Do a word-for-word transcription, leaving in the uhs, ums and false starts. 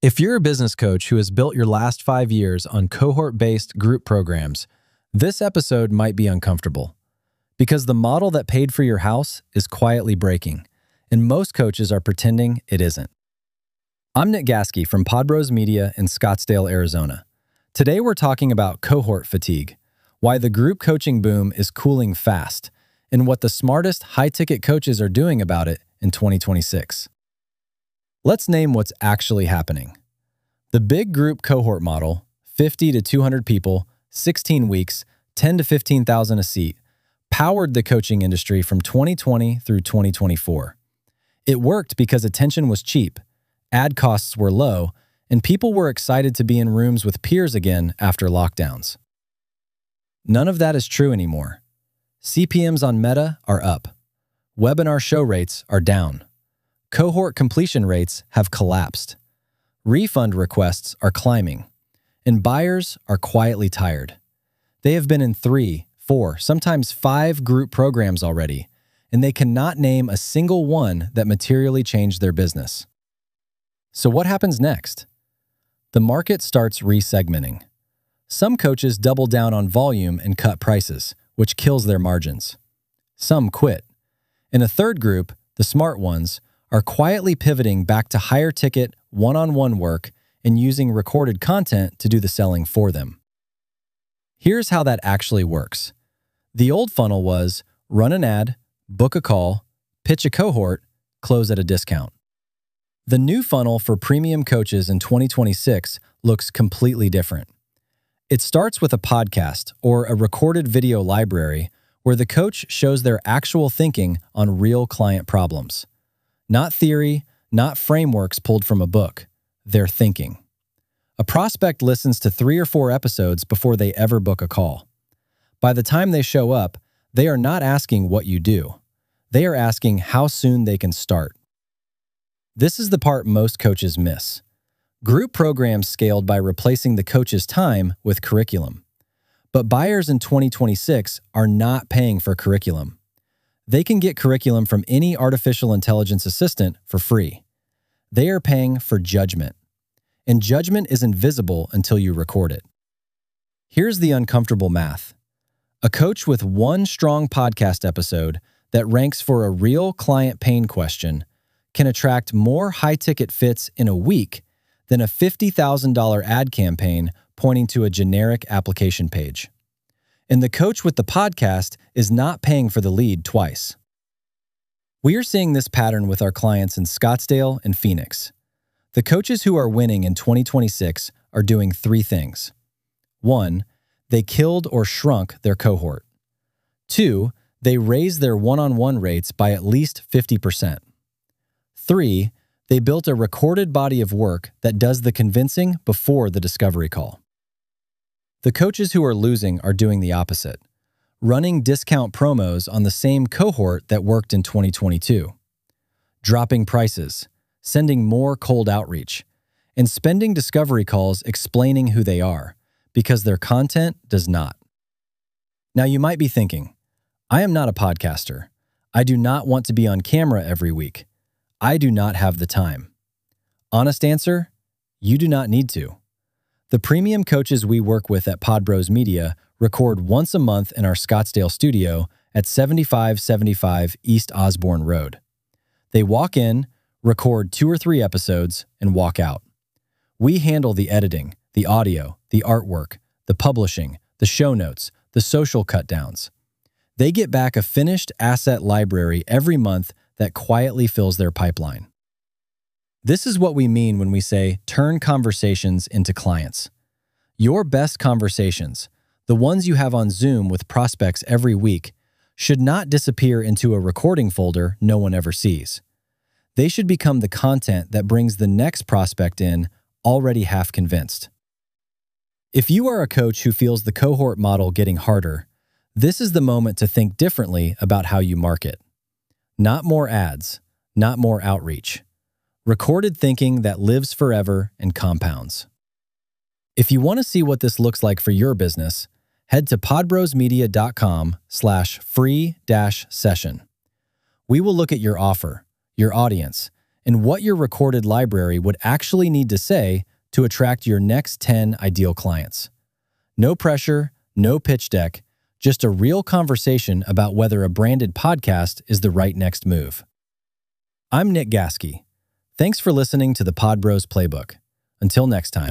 If you're a business coach who has built your last five years on cohort-based group programs, this episode might be uncomfortable because the model that paid for your house is quietly breaking, and most coaches are pretending it isn't. I'm Nick Gaske from Podbros Media in Scottsdale, Arizona. Today we're talking about cohort fatigue, why the group coaching boom is cooling fast, and what the smartest high-ticket coaches are doing about it in twenty twenty-six. Let's name what's actually happening. The big group cohort model, fifty to two hundred people, sixteen weeks, ten to fifteen thousand a seat, powered the coaching industry from twenty twenty through twenty twenty-four. It worked because attention was cheap, ad costs were low, and people were excited to be in rooms with peers again after lockdowns. None of that is true anymore. C P Ms on Meta are up. Webinar show rates are down. Cohort completion rates have collapsed. Refund requests are climbing. And buyers are quietly tired. They have been in three, four, sometimes five group programs already, and they cannot name a single one that materially changed their business. So what happens next? The market starts resegmenting. Some coaches double down on volume and cut prices, which kills their margins. Some quit. In a third group, the smart ones, are quietly pivoting back to higher ticket, one-on-one work and using recorded content to do the selling for them. Here's how that actually works. The old funnel was run an ad, book a call, pitch a cohort, close at a discount. The new funnel for premium coaches in twenty twenty-six looks completely different. It starts with a podcast or a recorded video library where the coach shows their actual thinking on real client problems. Not theory, not frameworks pulled from a book. They're thinking. A prospect listens to three or four episodes before they ever book a call. By the time they show up, they are not asking what you do. They are asking how soon they can start. This is the part most coaches miss. Group programs scaled by replacing the coach's time with curriculum. But buyers in twenty twenty-six are not paying for curriculum. They can get curriculum from any artificial intelligence assistant for free. They are paying for judgment. And judgment is invisible until you record it. Here's the uncomfortable math. A coach with one strong podcast episode that ranks for a real client pain question can attract more high-ticket fits in a week than a fifty thousand dollars ad campaign pointing to a generic application page. And the coach with the podcast is not paying for the lead twice. We are seeing this pattern with our clients in Scottsdale and Phoenix. The coaches who are winning in twenty twenty-six are doing three things. One, they killed or shrunk their cohort. Two, they raised their one-on-one rates by at least fifty percent. Three, they built a recorded body of work that does the convincing before the discovery call. The coaches who are losing are doing the opposite, running discount promos on the same cohort that worked in twenty twenty-two, dropping prices, sending more cold outreach, and spending discovery calls explaining who they are, because their content does not. Now you might be thinking, I am not a podcaster. I do not want to be on camera every week. I do not have the time. Honest answer, you do not need to. The premium coaches we work with at Podbros Media record once a month in our Scottsdale studio at seventy-five seventy-five East Osborne Road. They walk in, record two or three episodes, and walk out. We handle the editing, the audio, the artwork, the publishing, the show notes, the social cutdowns. They get back a finished asset library every month that quietly fills their pipeline. This is what we mean when we say turn conversations into clients. Your best conversations, the ones you have on Zoom with prospects every week, should not disappear into a recording folder no one ever sees. They should become the content that brings the next prospect in already half convinced. If you are a coach who feels the cohort model getting harder, this is the moment to think differently about how you market. Not more ads, not more outreach. Recorded thinking that lives forever and compounds. If you want to see what this looks like for your business, head to podbrosmedia.com slash free dash session. We will look at your offer, your audience, and what your recorded library would actually need to say to attract your next ten ideal clients. No pressure, no pitch deck, just a real conversation about whether a branded podcast is the right next move. I'm Nick Gaskey. Thanks for listening to the Pod Bros Playbook. Until next time.